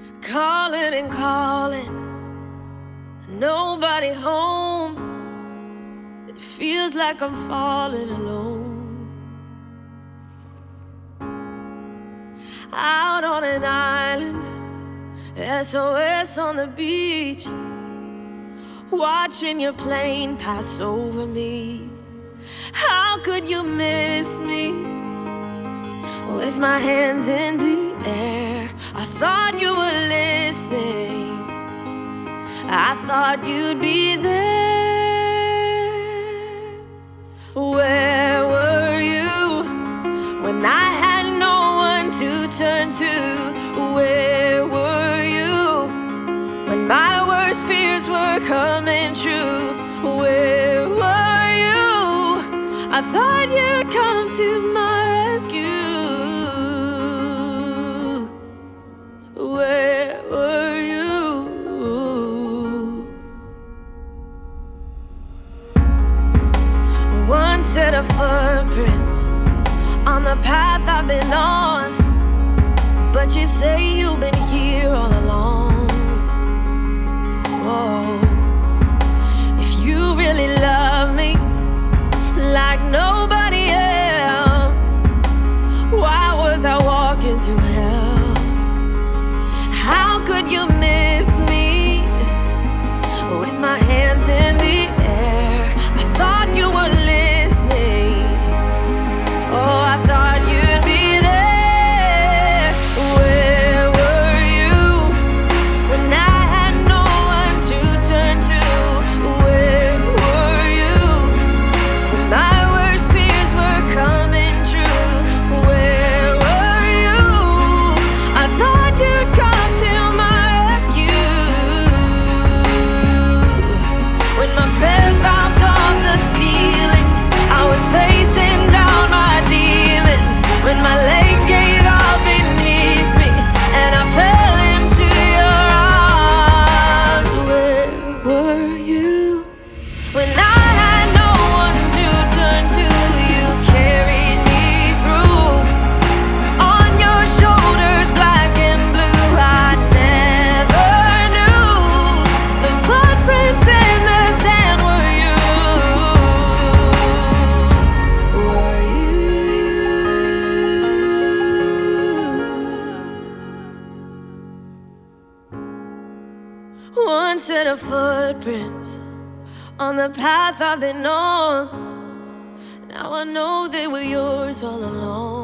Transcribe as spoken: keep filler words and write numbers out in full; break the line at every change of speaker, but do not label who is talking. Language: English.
Calling and calling, nobody home. It feels like I'm falling alone. Out on an island, S O S on the beach, watching your plane pass over me. How could you miss me? With my hands in the air, I thought you were listening. I thought you'd be there. Where were you when I had no one to turn to? Where were you when my worst fears were coming true? Where were you? I thought you'd come to my rescue. Where were you? One set of footprints on the path I've been on, but you say you've been here all along. Whoa. If you really love me like nobody else, why was I walking through hell? How could you miss me with my hands in the air? I thought you were listening. Oh, I thought you'd be there. Where were you when I had no one to turn to? Where were you when my worst fears were coming true? Where were you? I thought you'd come when my prayers bounced off the ceiling. I was facing down my demons when my legs gave out beneath me and I fell into your arms. Where were you when I had no one to turn to? You carried me through on your shoulders, black and blue. I never knew the footprints in the sand were you. Were you? One set of footprints on the path I've been on. Now I know they were yours all along.